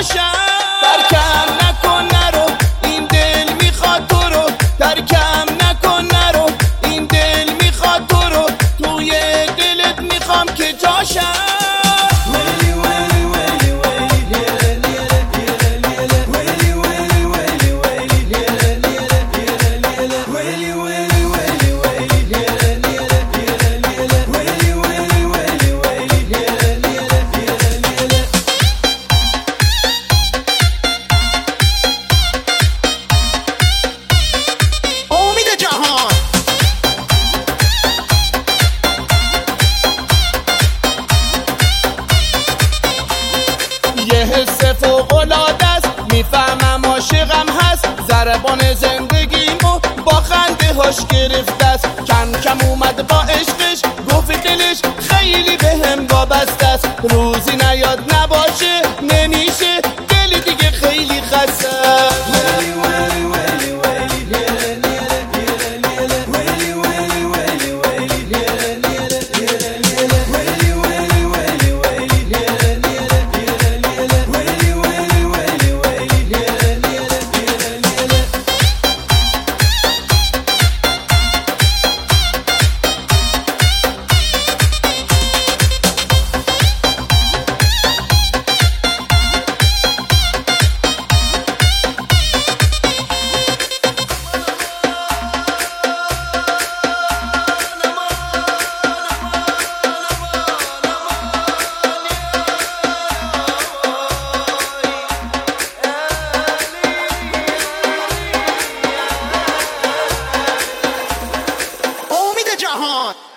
باشم. ترکم نکن نرو، این دل میخواد تو رو. ترکم نکن نرو، این دل میخواد تو رو. توی دلت میخوام که جاشم. یه حس فوق‌العاده است، میفهمم عاشقم هست. ضربان زندگیمو با خنده هاش گرفته است. کم کم اومد با عشقش، گفت دلش خیلی بهم وابسته است. روزی نیاد نباشه نمیشه، دل دیگه خیلی خسته است. جهان